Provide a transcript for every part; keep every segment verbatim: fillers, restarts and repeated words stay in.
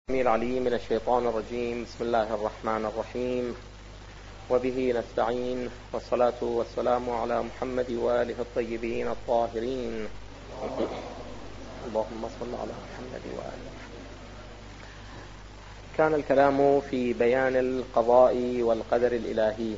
العليم من الشيطان الرجيم. بسم الله الرحمن الرحيم، وبه نستعين، والصلاة والسلام على محمد وآله الطيبين الطاهرين. اللهم صل على محمد وآله. كان الكلام في بيان القضاء والقدر الإلهي.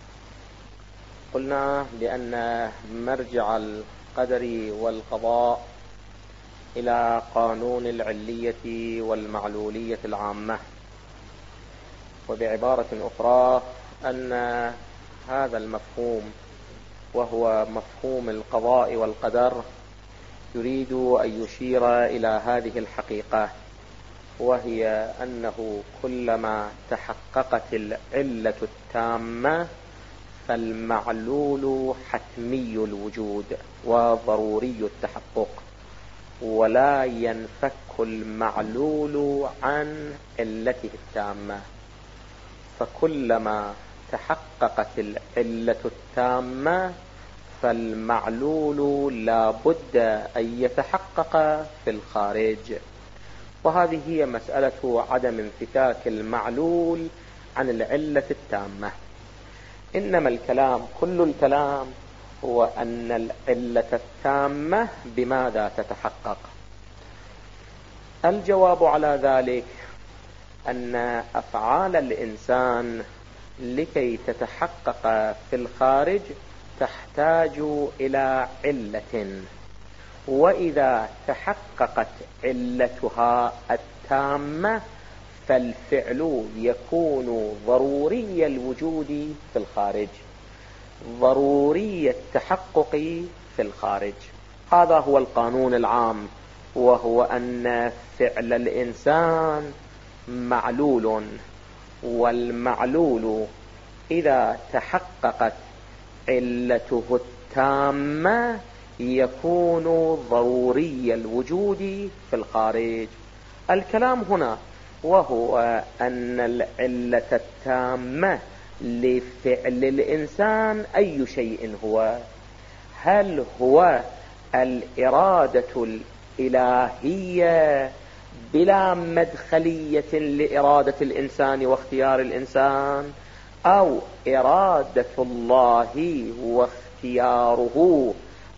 قلنا بأن مرجع القدر والقضاء إلى قانون العلية والمعلولية العامة، وبعبارة أخرى أن هذا المفهوم وهو مفهوم القضاء والقدر يريد أن يشير إلى هذه الحقيقة، وهي أنه كلما تحققت العلة التامة فالمعلول حتمي الوجود وضروري التحقق، ولا ينفك المعلول عن علته التامة. فكلما تحققت العلة التامة فالمعلول لا بد أن يتحقق في الخارج، وهذه هي مسألة عدم انفكاك المعلول عن العلة التامة. إنما الكلام، كل الكلام هو أن العلة التامة بماذا تتحقق؟ الجواب على ذلك أن أفعال الإنسان لكي تتحقق في الخارج تحتاج إلى علة، وإذا تحققت علتها التامة فالفعل يكون ضروري الوجود في الخارج، ضروري التحقق في الخارج. هذا هو القانون العام، وهو أن فعل الإنسان معلول، والمعلول إذا تحققت علته التامة يكون ضروري الوجود في الخارج. الكلام هنا وهو أن العلة التامة لفعل الإنسان أي شيء هو؟ هل هو الإرادة الإلهية بلا مدخلية لإرادة الإنسان واختيار الإنسان، أو إرادة الله واختياره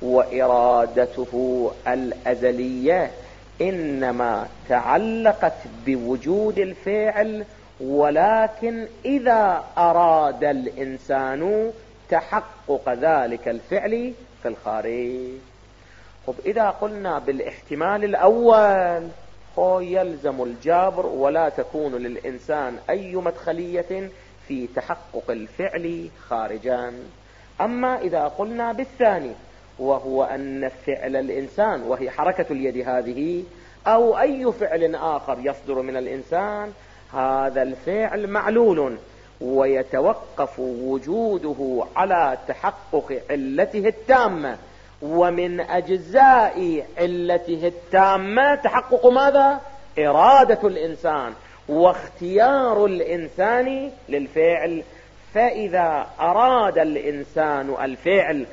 وإرادته الأزلية إنما تعلقت بوجود الفعل، ولكن إذا أراد الإنسان تحقق ذلك الفعل في الخارج؟ طب إذا قلنا بالاحتمال الأول هو يلزم الجبر ولا تكون للإنسان أي مدخلية في تحقق الفعل خارجا. أما إذا قلنا بالثاني وهو أن فعل الإنسان وهي حركة اليد هذه أو أي فعل آخر يصدر من الإنسان، هذا الفعل معلول ويتوقف وجوده على تحقق علته التامة، ومن أجزاء علته التامة تحقق ماذا؟ إرادة الإنسان واختيار الإنسان للفعل. فإذا أراد الإنسان الفعل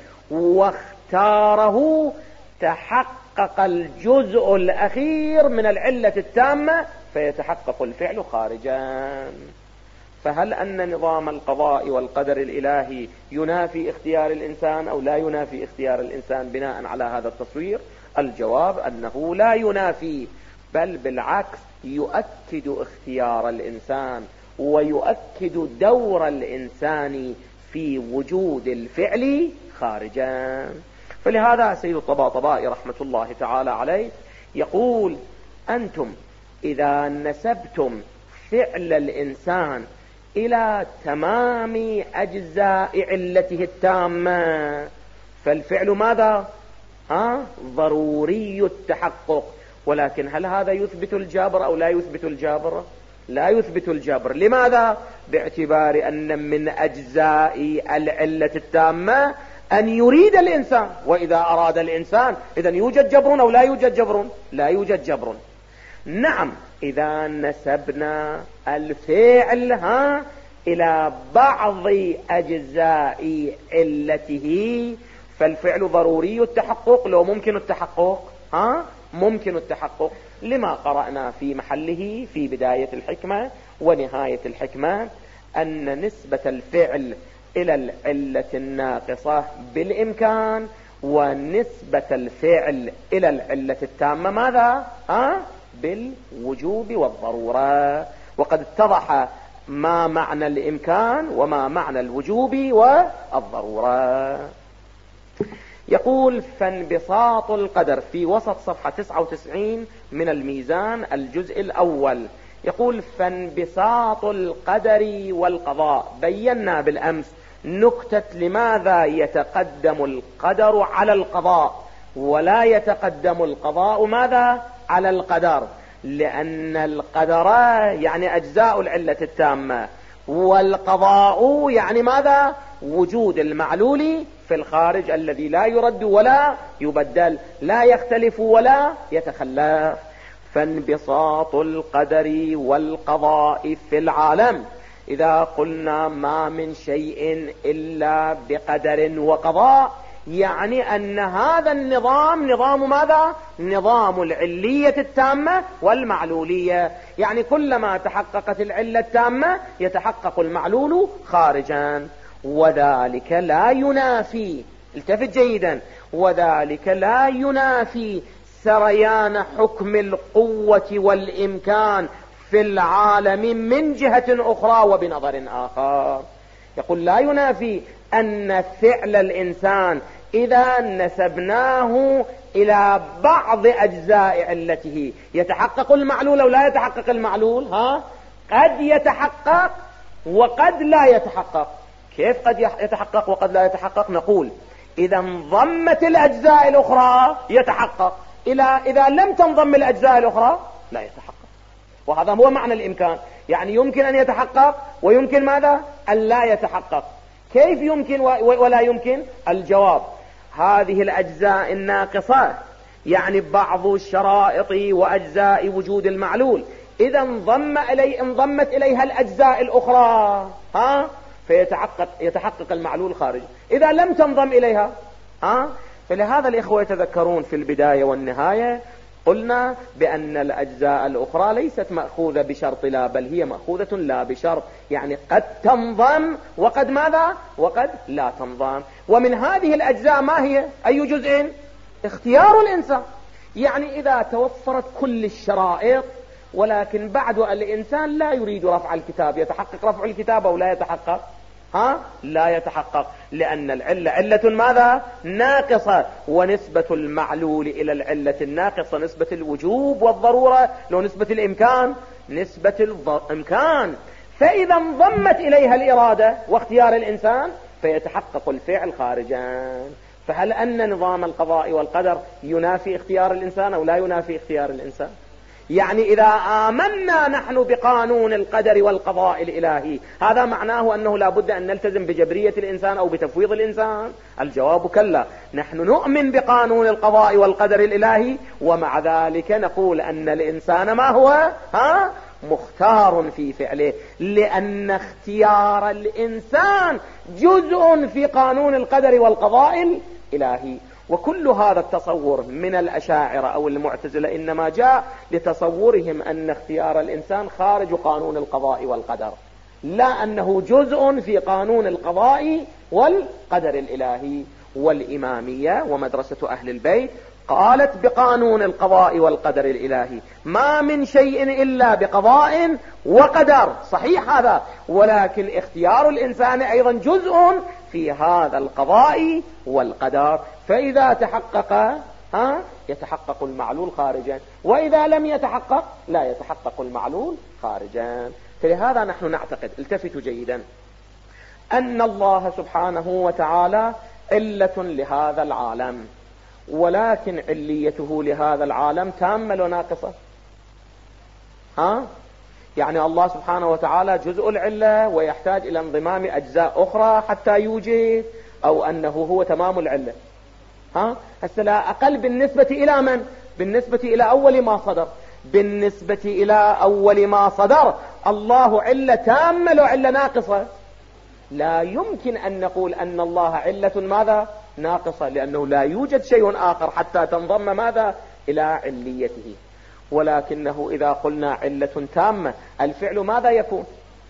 واختاره تحقق الجزء الأخير من العلة التامة فيتحقق الفعل خارجا. فهل أن نظام القضاء والقدر الإلهي ينافي اختيار الإنسان أو لا ينافي اختيار الإنسان بناء على هذا التصوير؟ الجواب أنه لا ينافي، بل بالعكس يؤكد اختيار الإنسان ويؤكد دور الإنسان في وجود الفعل خارجا. فلهذا سيد الطباطبائي رحمة الله تعالى عليه يقول: أنتم إذا نسبتم فعل الإنسان إلى تمام أجزاء علته التامة فالفعل ماذا؟ ها؟ ضروري التحقق. ولكن هل هذا يثبت الجبر أو لا يثبت الجبر؟ لا يثبت الجبر. لماذا؟ باعتبار أن من أجزاء العلة التامة أن يريد الإنسان، وإذا أراد الإنسان إذن يوجد جبر أو لا يوجد جبر؟ لا يوجد جبر. نعم، إذا نسبنا الفعل ها إلى بعض أجزاء علته فالفعل ضروري التحقق لو ممكن التحقق ها ممكن التحقق لما قرأنا في محله في بداية الحكمة ونهاية الحكمة أن نسبة الفعل إلى العلة الناقصة بالإمكان، ونسبة الفعل إلى العلة التامة ماذا؟ ها؟ بالوجوب والضرورة. وقد اتضح ما معنى الإمكان وما معنى الوجوب والضرورة. يقول: فانبساط القدر، في وسط صفحة تسعة وتسعين من الميزان الجزء الأول، يقول: فانبساط القدر والقضاء. بينا بالأمس نكتة لماذا يتقدم القدر على القضاء ولا يتقدم القضاء ماذا؟ على القدر. لأن القدر يعني أجزاء العلة التامة، والقضاء يعني ماذا؟ وجود المعلول في الخارج الذي لا يرد ولا يبدل، لا يختلف ولا يتخلف. فانبساط القدر والقضاء في العالم، إذا قلنا ما من شيء إلا بقدر وقضاء، يعني أن هذا النظام نظام ماذا؟ نظام العلية التامة والمعلولية. يعني كلما تحققت العلة التامة يتحقق المعلول خارجا، وذلك لا ينافي، التفت جيدا، وذلك لا ينافي سريان حكم القوة والإمكان في العالم من جهة أخرى وبنظر آخر. يقول: لا ينافي أن فعل الإنسان إذا نسبناه إلى بعض أجزاء علته يتحقق المعلول أو لا يتحقق المعلول. ها؟ قد يتحقق وقد لا يتحقق. كيف قد يتحقق وقد لا يتحقق؟ نقول: إذا انضمت الأجزاء الأخرى يتحقق، إلى إذا لم تنضم الأجزاء الأخرى لا يتحقق. وهذا هو معنى الإمكان، يعني يمكن أن يتحقق ويمكن ماذا؟ أن لا يتحقق. كيف يمكن ولا يمكن؟ الجواب: هذه الأجزاء الناقصة، يعني بعض الشرائط وأجزاء وجود المعلول، إذا انضم إلي انضمت إليها الأجزاء الأخرى ها فيتحقق يتحقق المعلول خارج. إذا لم تنضم إليها ها فلهذا الإخوة يتذكرون في البداية والنهاية قلنا بأن الأجزاء الأخرى ليست مأخوذة بشرط لا، بل هي مأخوذة لا بشرط، يعني قد تنضم وقد ماذا؟ وقد لا تنضم. ومن هذه الأجزاء ما هي؟ أي جزء؟ اختيار الإنسان. يعني إذا توفرت كل الشرائط ولكن بعد الإنسان لا يريد رفع الكتاب، يتحقق رفع الكتاب أو لا يتحقق؟ ها؟ لا يتحقق، لأن العلة علة ماذا؟ ناقصة، ونسبة المعلول إلى العلة الناقصة نسبة الوجوب والضرورة، لو نسبة الإمكان نسبة الإمكان. فإذا انضمت إليها الإرادة واختيار الإنسان فيتحقق الفعل خارجا. فهل أن نظام القضاء والقدر ينافي اختيار الإنسان أو لا ينافي اختيار الإنسان؟ يعني إذا آمنا نحن بقانون القدر والقضاء الإلهي هذا معناه أنه لا بد أن نلتزم بجبرية الإنسان أو بتفويض الإنسان؟ الجواب كلا، نحن نؤمن بقانون القضاء والقدر الإلهي، ومع ذلك نقول أن الإنسان ما هو؟ ها؟ مختار في فعله، لأن اختيار الإنسان جزء في قانون القدر والقضاء الإلهي. وكل هذا التصور من الأشاعرة أو المعتزلة إنما جاء لتصورهم أن اختيار الإنسان خارج قانون القضاء والقدر، لا أنه جزء في قانون القضاء والقدر الإلهي. والإمامية ومدرسة أهل البيت قالت بقانون القضاء والقدر الإلهي ما من شيء إلا بقضاء وقدر، صحيح هذا، ولكن اختيار الإنسان أيضا جزء في هذا القضاء والقدر. فإذا تحقق ها يتحقق المعلول خارجا، وإذا لم يتحقق لا يتحقق المعلول خارجا. فلهذا نحن نعتقد، التفتوا جيدا، أن الله سبحانه وتعالى علة لهذا العالم، ولكن عليته لهذا العالم تامة وناقصة. ها يعني الله سبحانه وتعالى جزء العلة ويحتاج إلى انضمام أجزاء أخرى حتى يوجد، أو أنه هو تمام العلة؟ ها هسه لا أقل بالنسبة إلى من؟ بالنسبة إلى أول ما صدر. بالنسبة إلى أول ما صدر الله علة تامة وعلة ناقصة. لا يمكن أن نقول أن الله علة ماذا؟ ناقصة، لأنه لا يوجد شيء آخر حتى تنضم ماذا؟ إلى عليته. ولكنه إذا قلنا علة تامة الفعل ماذا يكون؟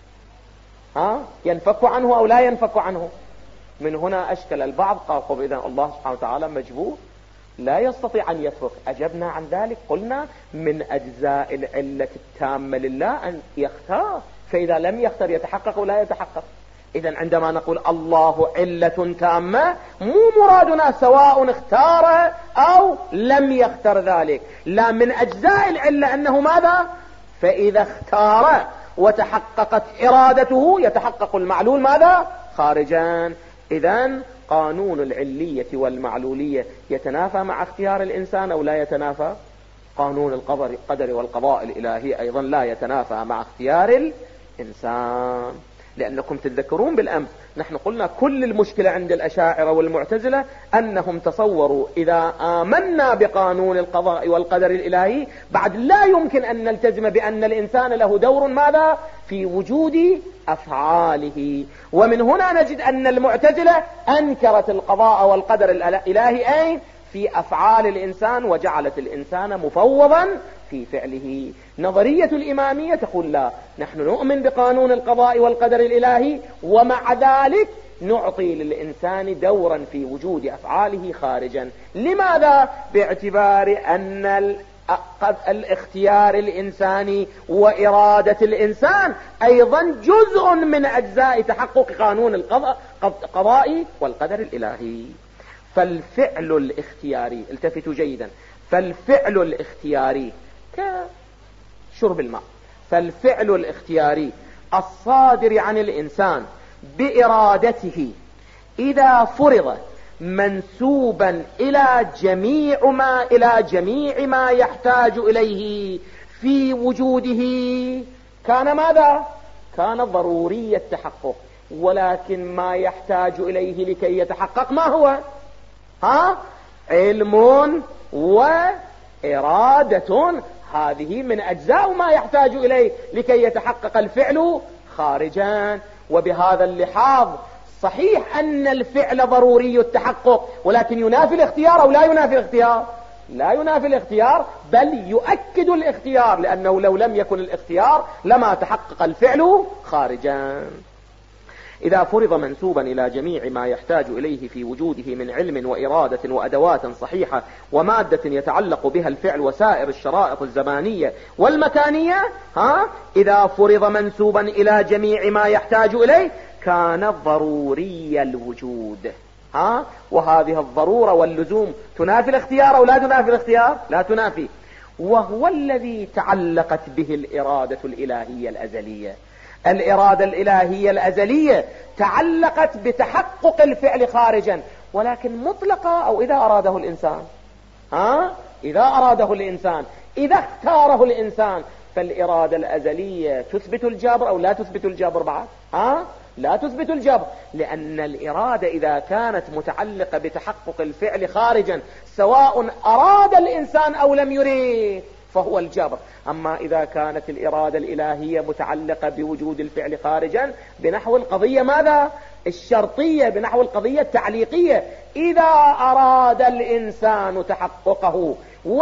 ها؟ ينفك عنه أو لا ينفك عنه؟ من هنا أشكل البعض، قال إذا الله سبحانه وتعالى مجبور لا يستطيع أن يترك. أجبنا عن ذلك قلنا من أجزاء العلة التامة لله أن يختار، فإذا لم يختار يتحقق ولا يتحقق. إذن عندما نقول الله علة تامة مو مرادنا سواء اختار أو لم يختار ذلك، لا، من أجزاء العلة أنه ماذا؟ فإذا اختار وتحققت إرادته يتحقق المعلول ماذا؟ خارجا. إذن قانون العلية والمعلولية يتنافى مع اختيار الإنسان أو لا يتنافى؟ قانون القدر والقضاء الإلهي أيضا لا يتنافى مع اختيار الإنسان. لأنكم تتذكرون بالأمس نحن قلنا كل المشكلة عند الأشاعرة والمعتزلة أنهم تصوروا إذا آمنا بقانون القضاء والقدر الإلهي بعد لا يمكن أن نلتزم بأن الإنسان له دور ماذا؟ في وجود أفعاله. ومن هنا نجد أن المعتزلة أنكرت القضاء والقدر الإلهي أي في أفعال الإنسان وجعلت الإنسان مفوضا في فعله. نظرية الإمامية تقول لا، نحن نؤمن بقانون القضاء والقدر الإلهي ومع ذلك نعطي للإنسان دورا في وجود أفعاله خارجا. لماذا؟ باعتبار أن الاختيار الإنساني وإرادة الإنسان أيضا جزء من أجزاء تحقق قانون القضاء والقدر الإلهي. فالفعل الاختياري، التفتوا جيدا، فالفعل الاختياري كشرب الماء، فالفعل الاختياري الصادر عن الإنسان بإرادته إذا فرض منسوبا إلى جميع ما إلى جميع ما يحتاج إليه في وجوده كان ماذا؟ كان ضروري التحقق. ولكن ما يحتاج إليه لكي يتحقق ما هو؟ ها؟ علم وإرادة، هذه من أجزاء ما يحتاج إليه لكي يتحقق الفعل خارجا. وبهذا اللحاظ صحيح أن الفعل ضروري التحقق، ولكن ينافي الاختيار أو لا ينافي الاختيار؟ لا ينافي الاختيار، بل يؤكد الاختيار، لأنه لو لم يكن الاختيار لما تحقق الفعل خارجا. إذا فرض منسوبا إلى جميع ما يحتاج إليه في وجوده من علم وإرادة وأدوات صحيحة ومادة يتعلق بها الفعل وسائر الشرائط الزمانية والمكانية، ها؟ إذا فرض منسوبا إلى جميع ما يحتاج إليه كان ضروري الوجود، ها؟ وهذه الضرورة واللزوم تنافي الاختيار أو لا تنافي الاختيار؟ لا تنافي. وهو الذي تعلقت به الإرادة الإلهية الأزلية. الإرادة الإلهية الأزلية تعلقت بتحقق الفعل خارجا، ولكن مطلقة أو إذا أراده الإنسان، ها؟ إذا أراده الإنسان، إذا اختاره الإنسان. فالإرادة الأزلية تثبت الجبر أو لا تثبت الجبر بعد؟ ها؟ لا تثبت الجبر، لأن الإرادة إذا كانت متعلقة بتحقق الفعل خارجا سواء أراد الإنسان أو لم يريد فهو الجبر. أما إذا كانت الإرادة الإلهية متعلقة بوجود الفعل خارجا بنحو القضية ماذا؟ الشرطية، بنحو القضية التعليقية، إذا أراد الإنسان تحققه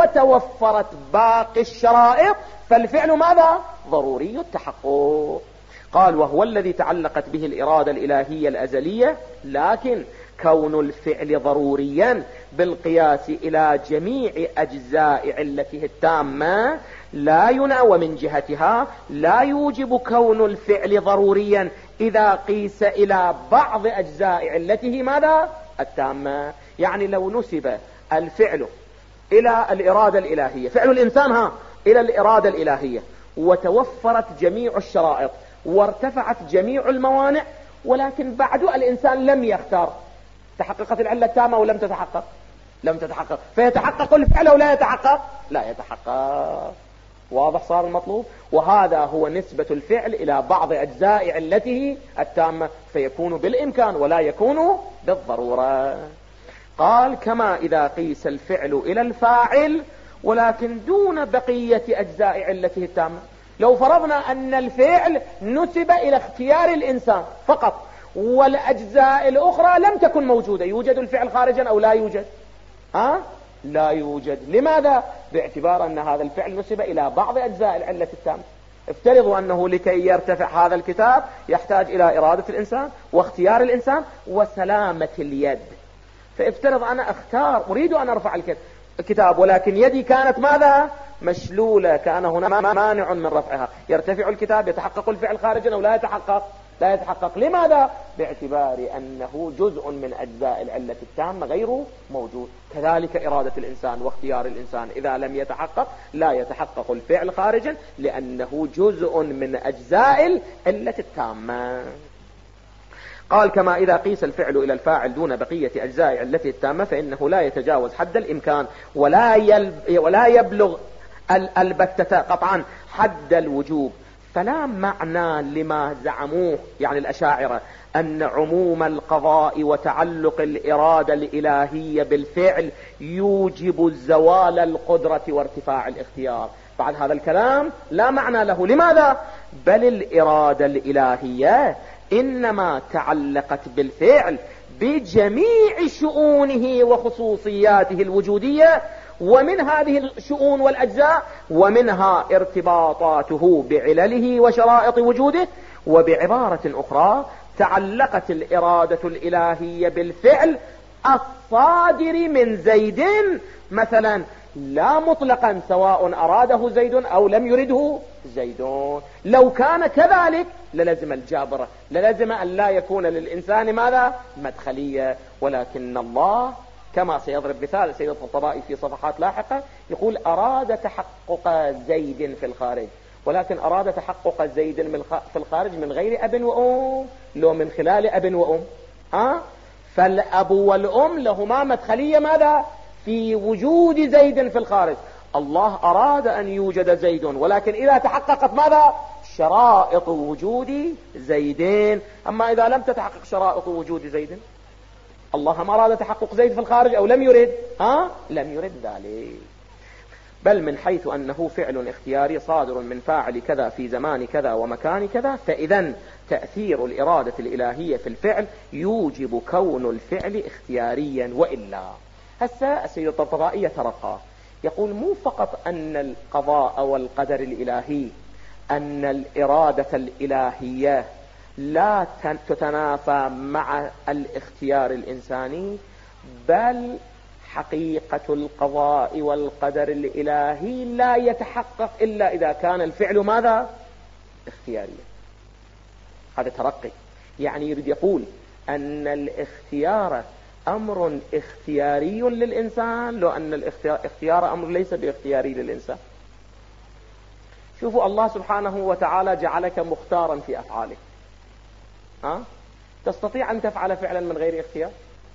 وتوفرت باقي الشرائط فالفعل ماذا؟ ضروري التحقق. قال وهو الذي تعلقت به الإرادة الإلهية الأزلية، لكن كون الفعل ضروريا بالقياس إلى جميع أجزاء علته التامة لا يناوى من جهتها لا يوجب كون الفعل ضروريا إذا قيس إلى بعض أجزاء علته ماذا؟ التامة. يعني لو نسب الفعل إلى الإرادة الإلهية، فعل الإنسان ها إلى الإرادة الإلهية، وتوفرت جميع الشرائط وارتفعت جميع الموانع، ولكن بعد الإنسان لم يختار، تحققت العلة التامة ولم تتحقق؟ لم تتحقق. فيتحقق الفعل ولا يتحقق؟ لا يتحقق. واضح صار المطلوب؟ وهذا هو نسبة الفعل إلى بعض أجزاء علته التامة، فيكون بالإمكان ولا يكون بالضرورة. قال كما إذا قيس الفعل إلى الفاعل ولكن دون بقية أجزاء علته التامة. لو فرضنا أن الفعل نسب إلى اختيار الإنسان فقط والأجزاء الأخرى لم تكن موجودة، يوجد الفعل خارجا أو لا يوجد؟ ها؟ لا يوجد. لماذا؟ باعتبار أن هذا الفعل نسب إلى بعض أجزاء العلة التامة. افترضوا أنه لكي يرتفع هذا الكتاب يحتاج إلى إرادة الإنسان واختيار الإنسان وسلامة اليد. فافترض أنا أختار أريد أن أرفع الكتاب ولكن يدي كانت ماذا؟ مشلولة، كان هنا مانع من رفعها. يرتفع الكتاب، يتحقق الفعل خارجا أو لا يتحقق؟ لا يتحقق. لماذا؟ باعتبار أنه جزء من أجزاء العلة التامة غير موجود. كذلك إرادة الإنسان واختيار الإنسان إذا لم يتحقق لا يتحقق الفعل خارجا لأنه جزء من أجزاء العلة التامة. قال كما إذا قيس الفعل إلى الفاعل دون بقية أجزاء علته التامة فإنه لا يتجاوز حد الإمكان ولا, يلب ولا يبلغ البتة قطعا حد الوجوب. فلا معنى لما زعموه يعني الأشاعرة أن عموم القضاء وتعلق الإرادة الإلهية بالفعل يوجب زوال القدرة وارتفاع الاختيار. بعد هذا الكلام لا معنى له. لماذا؟ بل الإرادة الإلهية إنما تعلقت بالفعل بجميع شؤونه وخصوصياته الوجودية، ومن هذه الشؤون والأجزاء ومنها ارتباطاته بعلله وشرائط وجوده. وبعبارة أخرى تعلقت الإرادة الإلهية بالفعل الصادر من زيد مثلا لا مطلقا سواء أراده زيد أو لم يرده زيد. لو كان كذلك للزم الجابر، للزم أن لا يكون للإنسان ماذا؟ مدخلية. ولكن الله كما سيضرب مثال سيد الطبائي في صفحات لاحقة يقول أراد تحقق زيد في الخارج، ولكن أراد تحقق زيد في الخارج من غير أب وأم، لو من خلال أب وأم. ها؟ فالأب والأم لهما مدخلية ماذا؟ في وجود زيد في الخارج. الله أراد أن يوجد زيد، ولكن إذا تحققت ماذا؟ شرائط وجود زيدين. أما إذا لم تتحقق شرائط وجود زيد، الله ما أراد تحقق زيد في الخارج أو لم يرد؟ ها؟ لم يرد ذلك. بل من حيث أنه فعل اختياري صادر من فاعل كذا في زمان كذا ومكان كذا، فإذا تأثير الإرادة الإلهية في الفعل يوجب كون الفعل اختياريا. وإلا هسه السيد الطبطبائي يترقى يقول مو فقط أن القضاء والقدر الإلهي أن الإرادة الإلهية لا تتنافى مع الاختيار الإنساني، بل حقيقة القضاء والقدر الإلهي لا يتحقق إلا إذا كان الفعل ماذا؟ اختياريا. هذا ترقي، يعني يريد يقول أن الاختيار أمر اختياري للإنسان لو أن الاختيار أمر ليس باختياري للإنسان. شوفوا الله سبحانه وتعالى جعلك مختارا في أفعالك. ها؟ تستطيع أن تفعل فعلا من غير اختيار؟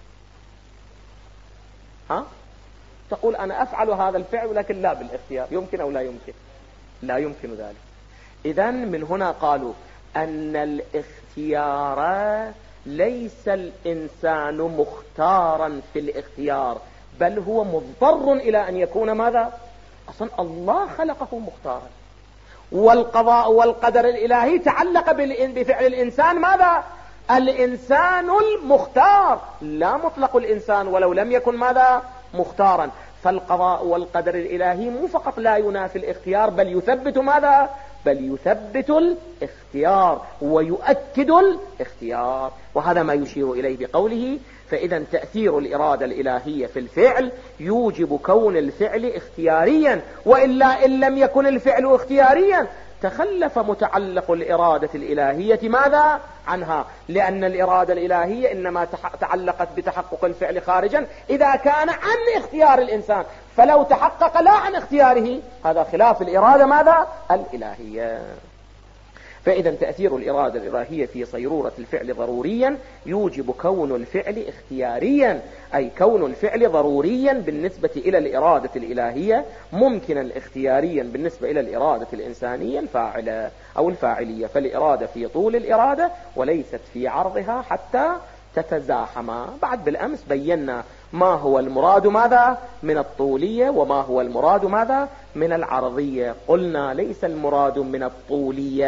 ها؟ تقول أنا أفعل هذا الفعل ولكن لا بالاختيار، يمكن أو لا يمكن؟ لا يمكن ذلك. إذن من هنا قالوا أن الاختيار ليس الإنسان مختارا في الاختيار، بل هو مضطر إلى أن يكون ماذا؟ أصلا الله خلقه مختارا، والقضاء والقدر الإلهي تعلق بفعل الإنسان ماذا؟ الإنسان المختار، لا مطلق الإنسان ولو لم يكن ماذا؟ مختارا. فالقضاء والقدر الإلهي مو فقط لا ينافي الاختيار بل يثبت ماذا؟ بل يثبت الاختيار ويؤكد الاختيار. وهذا ما يشير إليه بقوله فإذا تأثير الإرادة الإلهية في الفعل يوجب كون الفعل اختياريا، وإلا إن لم يكن الفعل اختياريا تخلف متعلق الإرادة الإلهية ماذا؟ عنها، لأن الإرادة الإلهية إنما تعلقت بتحقق الفعل خارجا إذا كان عن اختيار الإنسان، فلو تحقق لا عن اختياره هذا خلاف الإرادة ماذا؟ الإلهية. فإذا تأثير الإرادة الإلهية في صيرورة الفعل ضروريا يوجب كون الفعل اختياريا، أي كون الفعل ضروريا بالنسبة إلى الإرادة الإلهية، ممكنا اختياريا بالنسبة إلى الإرادة الإنسانية الفاعلة أو الفاعلية. فالإرادة في طول الإرادة وليست في عرضها حتى تتزاحما. بعد بالأمس بينا ما هو المراد ماذا؟ من الطولية، وما هو المراد ماذا؟ من العرضية. قلنا ليس المراد من الطولية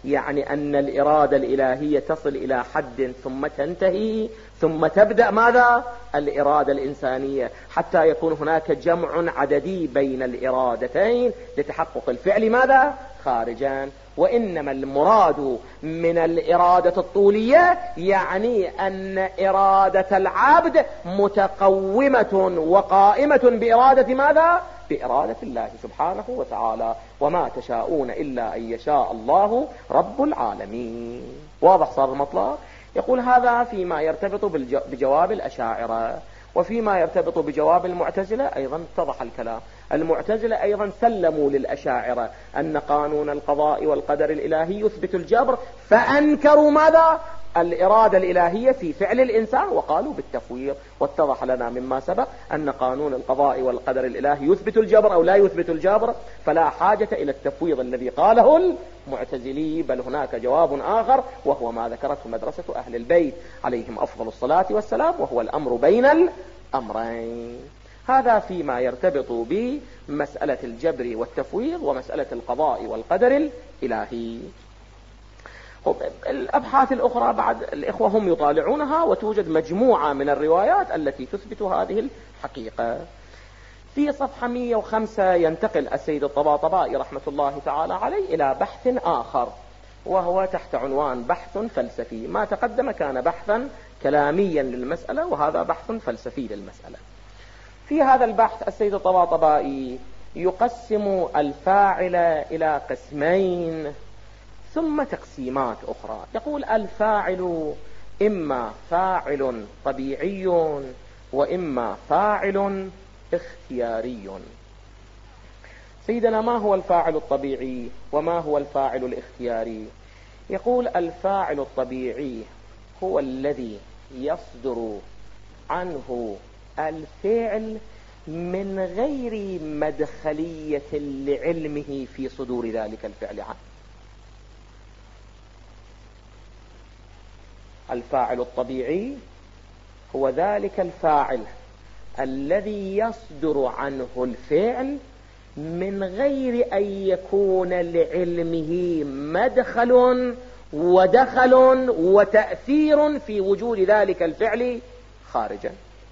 يعني أن الإرادة الإلهية تصل إلى حد ثم تنتهي ثم تبدأ ماذا؟ الإرادة الإنسانية، حتى يكون هناك جمع عددي بين الإرادتين لتحقق الفعل ماذا؟ خارجا. وإنما المراد من الإرادة الطولية يعني أن إرادة العبد متقومة وقائمة بإرادة ماذا؟ بإرادة الله سبحانه وتعالى. وما تشاءون إلا أن يشاء الله رب العالمين. واضح صار المطلب؟ يقول هذا فيما يرتبط بجواب الأشاعرة. وفيما يرتبط بجواب المعتزلة أيضا اتضح الكلام. المعتزلة أيضا سلموا للأشاعرة أن قانون القضاء والقدر الإلهي يثبت الجبر، فأنكروا ماذا؟ الإرادة الإلهية في فعل الإنسان وقالوا بالتفويض. واتضح لنا مما سبق أن قانون القضاء والقدر الإلهي يثبت الجبر أو لا يثبت الجبر، فلا حاجة إلى التفويض الذي قاله المعتزلي، بل هناك جواب آخر وهو ما ذكرته مدرسة أهل البيت عليهم أفضل الصلاة والسلام، وهو الأمر بين الأمرين. هذا فيما يرتبط بمسألة الجبر والتفويض ومسألة القضاء والقدر الإلهي. الأبحاث الأخرى بعد الإخوة هم يطالعونها، وتوجد مجموعة من الروايات التي تثبت هذه الحقيقة. في صفحة مئة وخمسة ينتقل السيد الطباطبائي رحمة الله تعالى عليه إلى بحث آخر، وهو تحت عنوان بحث فلسفي. ما تقدم كان بحثا كلاميا للمسألة، وهذا بحث فلسفي للمسألة. في هذا البحث السيد الطباطبائي يقسم الفاعل إلى قسمين ثم تقسيمات أخرى. يقول الفاعل إما فاعل طبيعي وإما فاعل اختياري. سيدنا، ما هو الفاعل الطبيعي وما هو الفاعل الاختياري؟ يقول الفاعل الطبيعي هو الذي يصدر عنه الفعل من غير مدخلية لعلمه في صدور ذلك الفعل عنه. الفاعل الطبيعي هو ذلك الفاعل الذي يصدر عنه الفعل من غير أن يكون لعلمه مدخل ودخل وتأثير في وجود ذلك الفعل خارجا.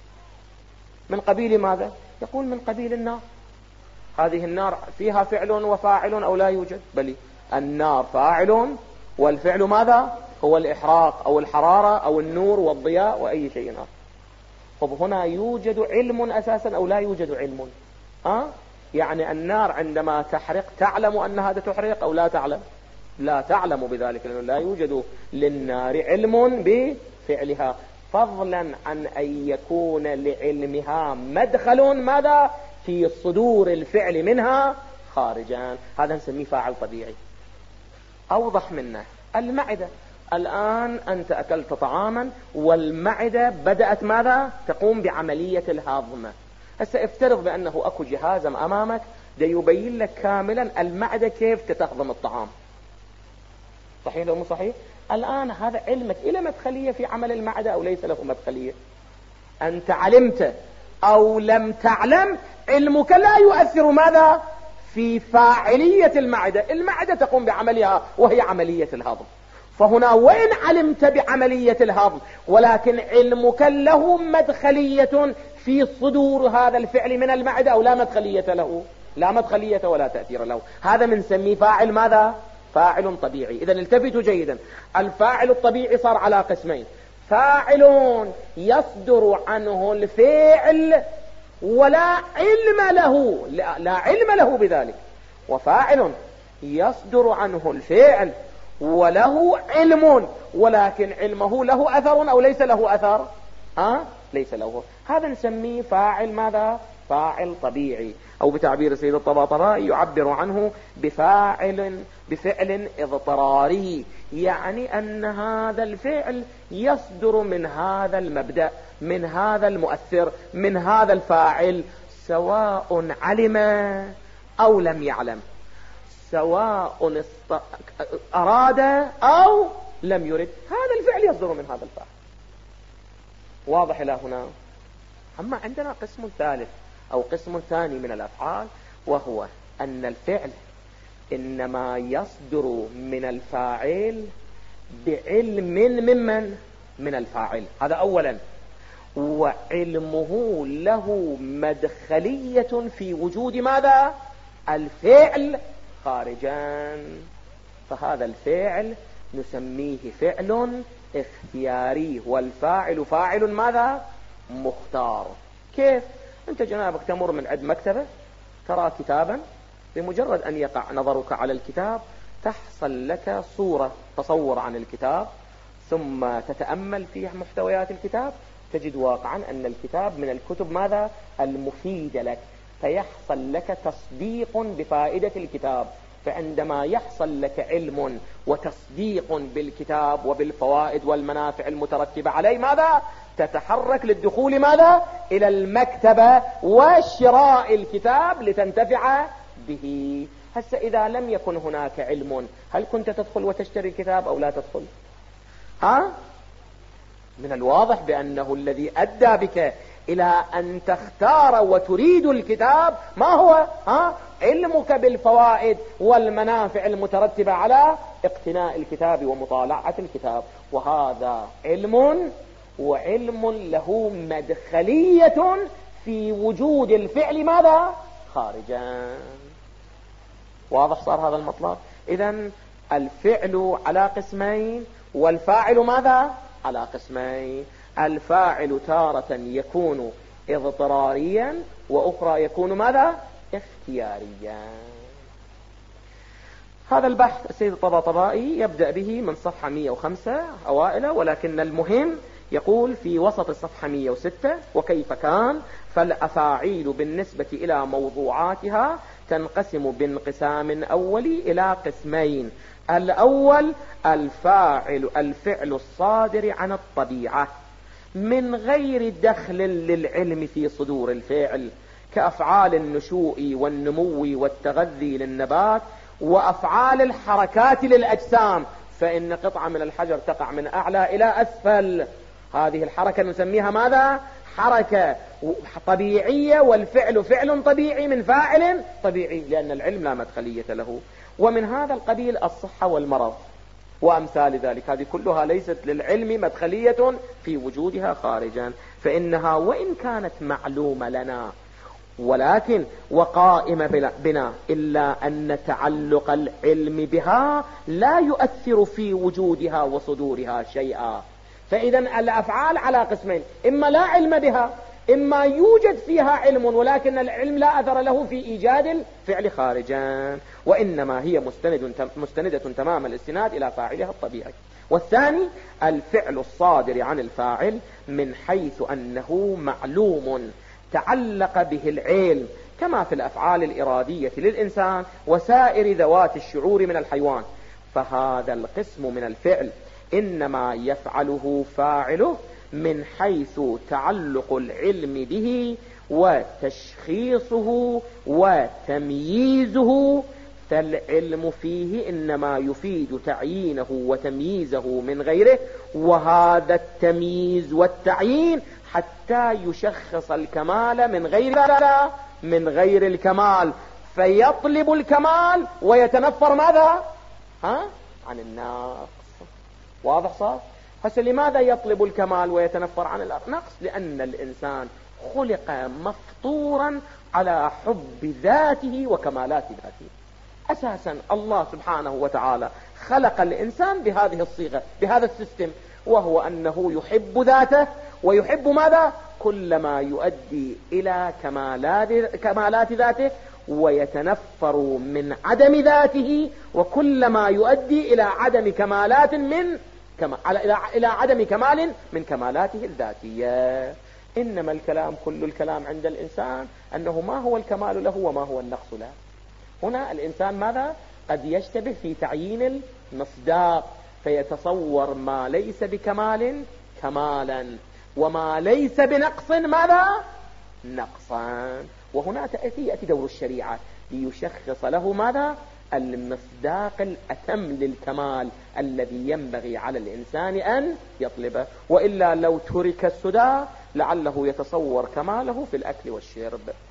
من قبيل ماذا؟ يقول من قبيل النار. هذه النار فيها فعل وفاعل أو لا يوجد؟ بل النار فاعل، والفعل ماذا؟ هو الإحراق أو الحرارة أو النور والضياء وأي شيء آخر. طب هنا يوجد علم أساسا أو لا يوجد علم؟ أه؟ يعني النار عندما تحرق تعلم أن هذا تحرق أو لا تعلم؟ لا تعلم بذلك، لأنه لا يوجد للنار علم بفعلها، فضلا عن أن يكون لعلمها مدخل ماذا؟ في صدور الفعل منها خارجا. هذا نسميه فاعل طبيعي. أوضح منه المعدة. الآن أنت أكلت طعاما والمعدة بدأت ماذا؟ تقوم بعملية الهضم. هسه افترض بأنه أكو جهاز أمامك ده يبين لك كاملا المعدة كيف تتهضم الطعام. صحيح أو مو صحيح؟ الآن هذا علمك إلى مدخلية في عمل المعدة أو ليس له مدخلية؟ أنت علمت أو لم تعلم، علمك لا يؤثر ماذا؟ في فاعلية المعدة. المعدة تقوم بعملها وهي عملية الهضم. فهنا وإن علمت بعملية الهضم ولكن علمك له مدخلية في صدور هذا الفعل من المعدة أو لا مدخلية له؟ لا مدخلية ولا تأثير له. هذا من سميه فاعل ماذا؟ فاعل طبيعي. إذن التفتوا جيدا، الفاعل الطبيعي صار على قسمين: فاعل يصدر عنه الفعل ولا علم له، لا, لا علم له بذلك، وفاعل يصدر عنه الفعل وله علم ولكن علمه له أثر أو ليس له أثر؟ أه؟ ليس له. هذا نسميه فاعل ماذا؟ فاعل طبيعي، أو بتعبير السيد الطباطبائي يعبر عنه بفاعل بفعل اضطراري، يعني أن هذا الفعل يصدر من هذا المبدأ، من هذا المؤثر، من هذا الفاعل، سواء علم أو لم يعلم، سواء است... أراد أو لم يرد، هذا الفعل يصدر من هذا الفاعل. واضح إلى هنا؟ أما عندنا قسم ثالث أو قسم ثاني من الأفعال، وهو أن الفعل إنما يصدر من الفاعل بعلم ممن؟ من الفاعل. هذا أولا. وعلمه له مدخلية في وجود ماذا؟ الفعل خارجا. فهذا الفعل نسميه فعل اختياري، والفاعل فاعل ماذا؟ مختار. كيف؟ أنت جنابك تمر من عند مكتبة ترى كتابا، بمجرد أن يقع نظرك على الكتاب تحصل لك صورة تصور عن الكتاب، ثم تتأمل في محتويات الكتاب تجد واقعا أن الكتاب من الكتب ماذا؟ المفيدة لك، فيحصل لك تصديق بفائدة الكتاب. فعندما يحصل لك علم وتصديق بالكتاب وبالفوائد والمنافع المترتبة عليه، ماذا؟ تتحرك للدخول ماذا؟ إلى المكتبة وشراء الكتاب لتنتفع به. هسه إذا لم يكن هناك علم، هل كنت تدخل وتشتري الكتاب أو لا تدخل؟ ها؟ من الواضح بأنه الذي أدى بك إلى أن تختار وتريد الكتاب ما هو؟ ها؟ علمك بالفوائد والمنافع المترتبة على اقتناء الكتاب ومطالعة الكتاب. وهذا علم، وعلم له مدخلية في وجود الفعل ماذا؟ خارجا. واضح صار هذا المطلب؟ إذن الفعل على قسمين، والفاعل ماذا؟ على قسمين. الفاعل تارة يكون اضطراريا، وأخرى يكون ماذا؟ اختياريا. هذا البحث السيد الطباطبائي يبدأ به من صفحة مئة وخمسة أوائله، ولكن المهم يقول في وسط الصفحة مئة وستة: وكيف كان؟ فالأفاعيل بالنسبة إلى موضوعاتها تنقسم بانقسام أولي إلى قسمين. الأول الفاعل الفعل الصادر عن الطبيعة من غير دخل للعلم في صدور الفعل، كأفعال النشوء والنمو والتغذي للنبات، وأفعال الحركات للأجسام، فإن قطعة من الحجر تقع من أعلى إلى أسفل، هذه الحركة نسميها ماذا؟ حركة طبيعية، والفعل فعل طبيعي من فاعل طبيعي، لأن العلم لا مدخلية له. ومن هذا القبيل الصحة والمرض وأمثال ذلك، هذه كلها ليست للعلم مدخلية في وجودها خارجا، فإنها وإن كانت معلومة لنا ولكن وقائمة بنا، إلا أن تعلق العلم بها لا يؤثر في وجودها وصدورها شيئا. فإذا الأفعال على قسمين: إما لا علم بها، إما يوجد فيها علم ولكن العلم لا أثر له في إيجاد الفعل خارجا، وإنما هي مستند مستندة تمام الاستناد إلى فاعلها الطبيعي. والثاني الفعل الصادر عن الفاعل من حيث أنه معلوم تعلق به العلم، كما في الأفعال الإرادية للإنسان وسائر ذوات الشعور من الحيوان. فهذا القسم من الفعل إنما يفعله فاعله من حيث تعلق العلم به وتشخيصه وتمييزه، فالعلم فيه إنما يفيد تعيينه وتمييزه من غيره، وهذا التمييز والتعيين حتى يشخص الكمال من غير من غير الكمال، فيطلب الكمال ويتنفر ماذا؟ ها؟ عن النقص. واضح صار؟ هسه لماذا يطلب الكمال ويتنفر عن النقص؟ لأن الإنسان خلق مفطورا على حب ذاته وكمالات ذاته. أساسا الله سبحانه وتعالى خلق الإنسان بهذه الصيغة، بهذا السيستم، وهو أنه يحب ذاته ويحب ماذا؟ كل ما يؤدي إلى كمالات, كمالات ذاته، ويتنفر من عدم ذاته وكل ما يؤدي إلى عدم كمالات من كما... إلى عدم كمال من كمالاته الذاتية. إنما الكلام كل الكلام عند الإنسان أنه ما هو الكمال له وما هو النقص له. هنا الإنسان ماذا؟ قد يشتبه في تعيين المصداق، فيتصور ما ليس بكمال كمالا، وما ليس بنقص ماذا؟ نقصا. وهنا تأتي يأتي دور الشريعة ليشخص له ماذا؟ المصداق الأتم للكمال الذي ينبغي على الإنسان أن يطلبه، وإلا لو ترك السدى لعله يتصور كماله في الأكل والشرب.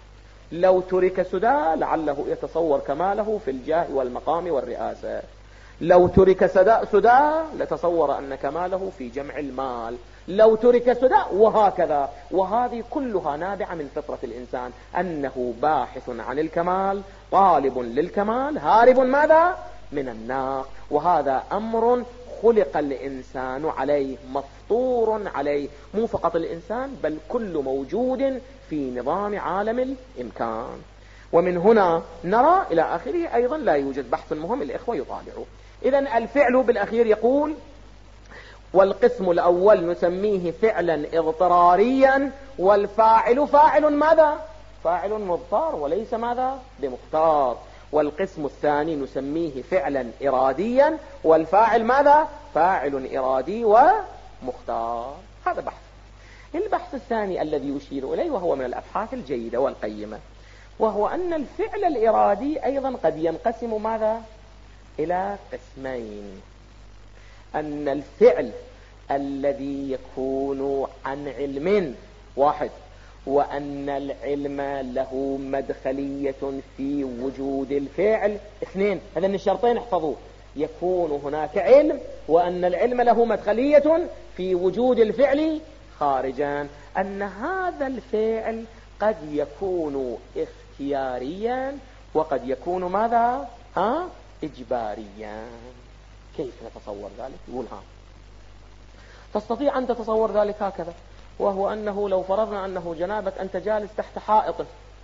لو ترك سدى لعله يتصور كماله في الجاه والمقام والرئاسة، لو ترك سدى لتصور أن كماله في جمع المال، لو ترك سدى وهكذا. وهذه كلها نابعة من فطرة الإنسان أنه باحث عن الكمال، طالب للكمال، هارب ماذا؟ من النار. وهذا أمر خلق الإنسان عليه، مفطور عليه، مو فقط الإنسان بل كل موجود في نظام عالم الإمكان. ومن هنا نرى إلى آخره أيضا لا يوجد بحث مهم الإخوة يطالعوا. إذن الفعل بالأخير يقول: والقسم الأول نسميه فعلا اضطراريا، والفاعل فاعل ماذا؟ فاعل مضطر وليس ماذا؟ بمختار. والقسم الثاني نسميه فعلا إراديا، والفاعل ماذا؟ فاعل إرادي ومختار. هذا بحث. البحث الثاني الذي يشير إليه وهو من الأبحاث الجيدة والقيمة، وهو أن الفعل الإرادي أيضا قد ينقسم ماذا؟ إلى قسمين. أن الفعل الذي يكون عن علم واحد، وأن العلم له مدخلية في وجود الفعل اثنين. هذين الشرطين احفظوه: يكون هناك علم، وأن العلم له مدخلية في وجود الفعل خارجا. أن هذا الفعل قد يكون اختياريا، وقد يكون ماذا؟ ها؟ إجباريا. كيف نتصور ذلك؟ يقول: ها تستطيع أن تتصور ذلك هكذا، وهو أنه لو فرضنا أنه جنابك أنت جالس تحت حائط،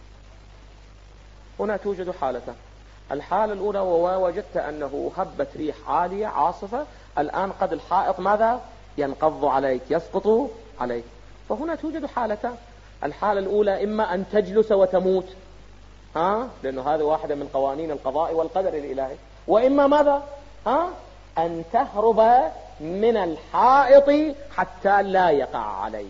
هنا توجد حالتان. الحالة الأولى ووجدت أنه هبت ريح عالية عاصفة، الآن قد الحائط ماذا؟ ينقض عليك، يسقط عليك. فهنا توجد حالتان: الحالة الأولى إما أن تجلس وتموت، ها؟ لأنه هذا واحدة من قوانين القضاء والقدر الإلهي. وإما ماذا؟ ها؟ أن تهرب من الحائط حتى لا يقع عليك.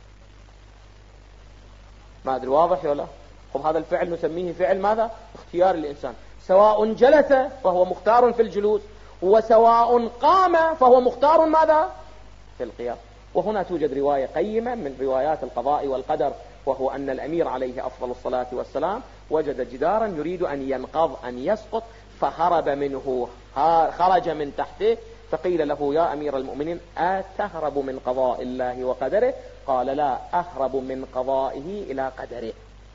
ما أدري واضح ولا؟ طب هذا الفعل نسميه فعل ماذا؟ اختيار الإنسان، سواء جلس فهو مختار في الجلوس، وسواء قام فهو مختار ماذا؟ في القيام. وهنا توجد رواية قيمة من روايات القضاء والقدر، وهو أن الأمير عليه أفضل الصلاة والسلام وجد جدارا يريد أن ينقض، أن يسقط، فهرب منه، خرج من تحته، فقيل له: يا أمير المؤمنين أتهرب من قضاء الله وقدره؟ قال: لا، أهرب من قضائه إلى قدره.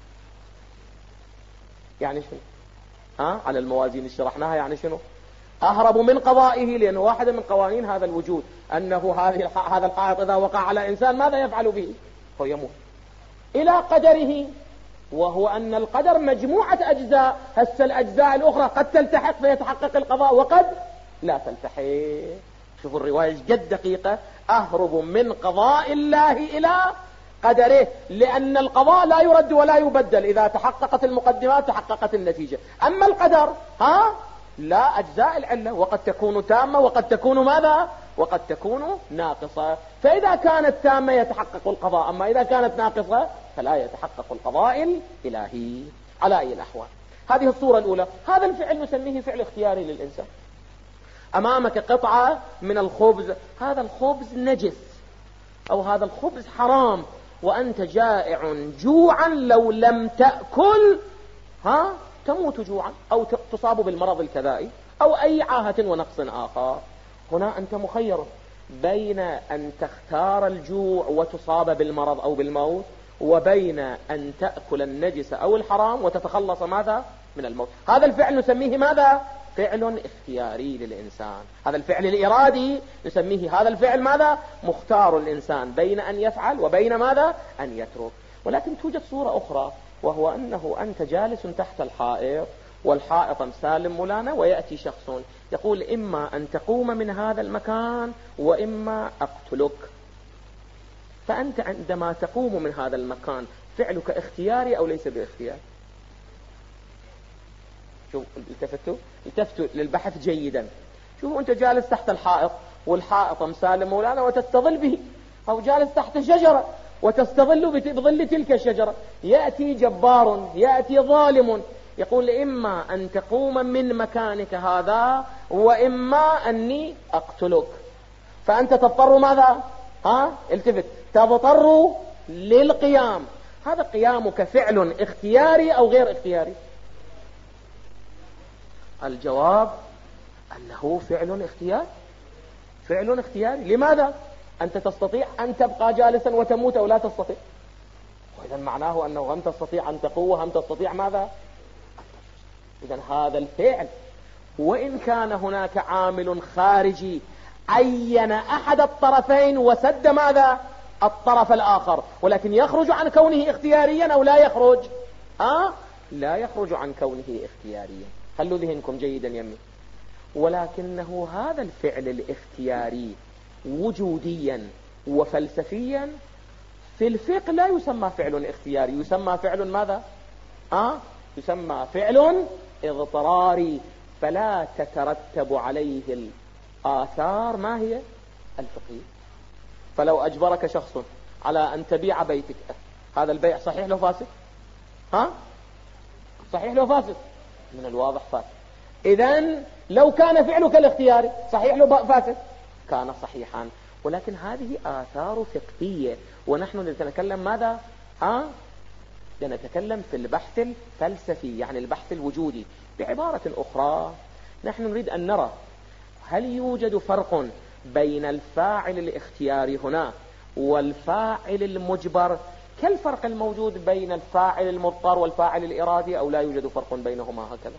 يعني شنو؟ ها؟ على الموازين اللي شرحناها يعني شنو؟ أهرب من قضائه، لأنه واحدة من قوانين هذا الوجود أنه هذا الحائط إذا وقع على إنسان ماذا يفعل به؟ هو يموت. إلى قدره، وهو أن القدر مجموعة أجزاء، هسه الأجزاء الأخرى قد تلتحق فيتحقق القضاء وقد لا تلتحق. شوفوا الرواية جد دقيقة: أهرب من قضاء الله إلى قدره، لأن القضاء لا يرد ولا يبدل، إذا تحققت المقدمات تحققت النتيجة. أما القدر ها لا، أجزاء العلة، وقد تكون تامة وقد تكون ماذا؟ وقد تكون ناقصة. فإذا كانت تامة يتحقق القضاء، أما إذا كانت ناقصة فلا يتحقق القضاء الإلهي على أي الأحوال. هذه الصورة الأولى. هذا الفعل نسميه فعل اختياري للإنسان. أمامك قطعة من الخبز، هذا الخبز نجس أو هذا الخبز حرام، وأنت جائع جوعا، لو لم تأكل ها تموت جوعا، أو تصاب بالمرض الكذائي أو أي عاهة ونقص آخر. هنا أنت مخير بين أن تختار الجوع وتصاب بالمرض أو بالموت، وبين أن تأكل النجس أو الحرام وتتخلص ماذا؟ من الموت. هذا الفعل نسميه ماذا؟ فعل اختياري للإنسان. هذا الفعل الإرادي نسميه هذا الفعل ماذا؟ مختار الإنسان بين أن يفعل وبين ماذا؟ أن يترك. ولكن توجد صورة أخرى، وهو أنه أنت جالس تحت الحائط، والحائط مسالم مولانا، ويأتي شخص يقول: إما أن تقوم من هذا المكان وإما أقتلك. فأنت عندما تقوم من هذا المكان فعلك اختياري أو ليس باختيار؟ شوف، التفتوا التفتوا للبحث جيدا. شوفوا، أنت جالس تحت الحائط، والحائط مسالم مولانا وتستظل به، أو جالس تحت شجرة وتستظل بظل تلك الشجرة. يأتي جبار، يأتي ظالم، يقول: إما أن تقوم من مكانك هذا وإما أني أقتلك. فأنت تضطر ماذا؟ ها؟ التفت، تضطر للقيام. هذا قيامك فعل اختياري أو غير اختياري؟ الجواب أنه فعل اختياري. فعل اختياري. لماذا؟ أنت تستطيع أن تبقى جالسا وتموت أو لا تستطيع، وإذا معناه أنه هم تستطيع أن تقوم وهم تستطيع ماذا؟ إذا هذا الفعل وإن كان هناك عامل خارجي عين أحد الطرفين وسد ماذا؟ الطرف الآخر، ولكن يخرج عن كونه اختياريا أو لا يخرج؟ أه؟ لا يخرج عن كونه اختياريا. خلوا ذهنكم جيدا يمي. ولكنه هذا الفعل الاختياري وجوديا وفلسفيا في الفقه لا يسمى فعل اختياري، يسمى فعل ماذا؟ أه؟ يسمى فعل اضطراري، فلا تترتب عليه الآثار ما هي؟ الفقهية. فلو أجبرك شخص على أن تبيع بيتك، هذا البيع صحيح لو فاسد؟ ها؟ صحيح لو فاسد؟ من الواضح فاسد. إذن لو كان فعلك الاختياري صحيح لو فاسد؟ كان صحيحا. ولكن هذه آثار فقهية، ونحن نتكلم ماذا؟ ها؟ نتكلم في البحث الفلسفي، يعني البحث الوجودي. بعبارة أخرى نحن نريد أن نرى هل يوجد فرق بين الفاعل الاختياري هنا والفاعل المجبر كالفرق الموجود بين الفاعل المضطر والفاعل الإرادي، أو لا يوجد فرق بينهما هكذا؟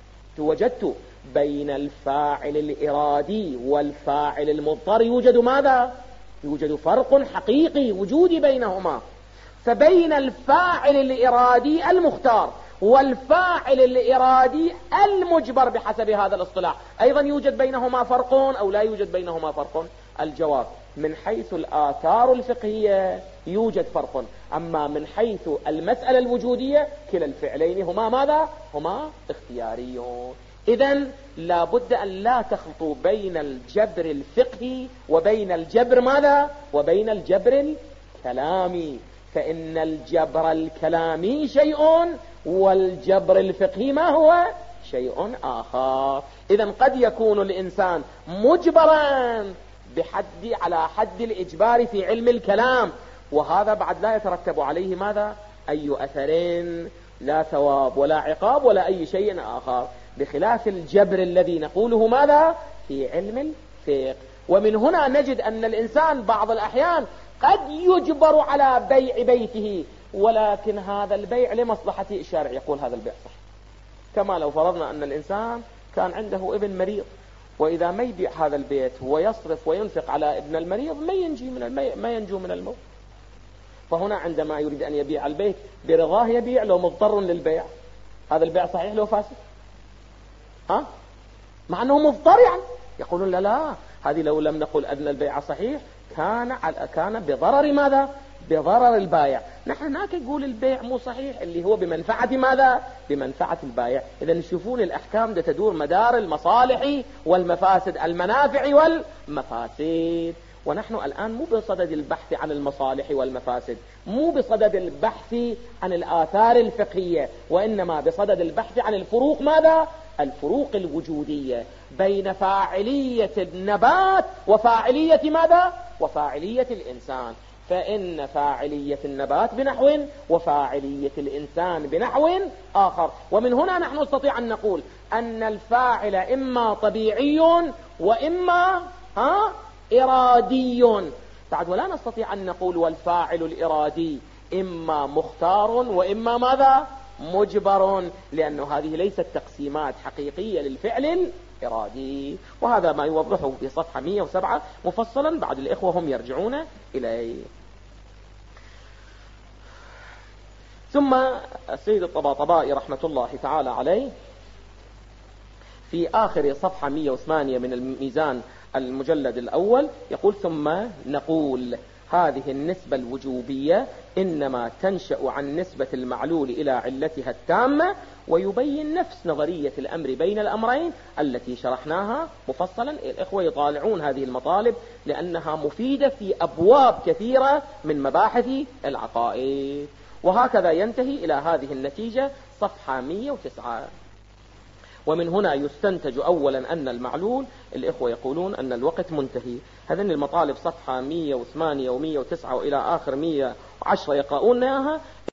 وجدت بين الفاعل الإرادي والفاعل المضطر يوجد ماذا؟ يوجد فرق حقيقي وجودي بينهما. فبين الفاعل الإرادي المختار والفاعل الإرادي المجبر بحسب هذا الاصطلاح أيضا يوجد بينهما فرق أو لا يوجد بينهما فرق؟ الجواب من حيث الآثار الفقهية يوجد فرق، أما من حيث المسألة الوجودية كلا الفعلين هما ماذا؟ هما اختياريون. إذن لا بد أن لا تخلطوا بين الجبر الفقهي وبين الجبر ماذا؟ وبين الجبر الكلامي، فإن الجبر الكلامي شيء والجبر الفقهي ما هو؟ شيء آخر. إذن قد يكون الإنسان مجبرا بحد على حد الإجبار في علم الكلام، وهذا بعد لا يترتب عليه ماذا؟ أي أثرين، لا ثواب ولا عقاب ولا أي شيء آخر، بخلاف الجبر الذي نقوله ماذا؟ في علم الفقه. ومن هنا نجد أن الإنسان بعض الأحيان قد يجبر على بيع بيته، ولكن هذا البيع لمصلحة الشارع، يقول هذا البيع صح. كما لو فرضنا أن الإنسان كان عنده ابن مريض، وإذا ما يبيع هذا البيت ويصرف وينفق على ابن المريض ما ينجي من المي... ما ينجو من الموت. فهنا عندما يريد أن يبيع البيت برضاه يبيع لو مضطر للبيع، هذا البيع صحيح لو فاسد؟ ها؟ مع أنه مضطر يعني. يقولون لا لا، هذه لو لم نقل أن البيع صحيح كان على كان بضرر ماذا؟ بضرر البائع. نحن هناك نقول البيع مو صحيح اللي هو بمنفعة ماذا؟ بمنفعة البائع. إذا نشوفون الأحكام ده تدور مدار المصالح والمفاسد، المنافع والمفاسد. ونحن الآن مو بصدد البحث عن المصالح والمفاسد، مو بصدد البحث عن الآثار الفقهية، وإنما بصدد البحث عن الفروق ماذا؟ الفروق الوجودية بين فاعلية النبات وفاعلية ماذا؟ وفاعلية الإنسان. فإن فاعلية النبات بنحو وفاعلية الإنسان بنحو آخر. ومن هنا نحن نستطيع أن نقول أن الفاعل إما طبيعي وإما ها إرادي. بعد ولا نستطيع أن نقول والفاعل الإرادي إما مختار وإما ماذا؟ مجبر، لأن هذه ليست تقسيمات حقيقية للفعل الإرادي. وهذا ما يوضحه في صفحة مئة وسبعة مفصلا بعد الإخوة هم يرجعون إليه. ثم السيد الطباطبائي رحمة الله تعالى عليه في آخر صفحة مئة وثمانية من الميزان المجلد الأول يقول: ثم نقول هذه النسبة الوجوبية إنما تنشأ عن نسبة المعلول إلى علتها التامة، ويبين نفس نظرية الأمر بين الأمرين التي شرحناها مفصلا. الإخوة يطالعون هذه المطالب لأنها مفيدة في أبواب كثيرة من مباحث العقائد. وهكذا ينتهي إلى هذه النتيجة صفحة مئة وتسعة. ومن هنا يستنتج أولا أن المعلول، الإخوة يقولون أن الوقت منتهي. هذين المطالب صفحة مئة وثمانية ومئة وتسعة وإلى آخر مئة وعشرة يقرؤونها.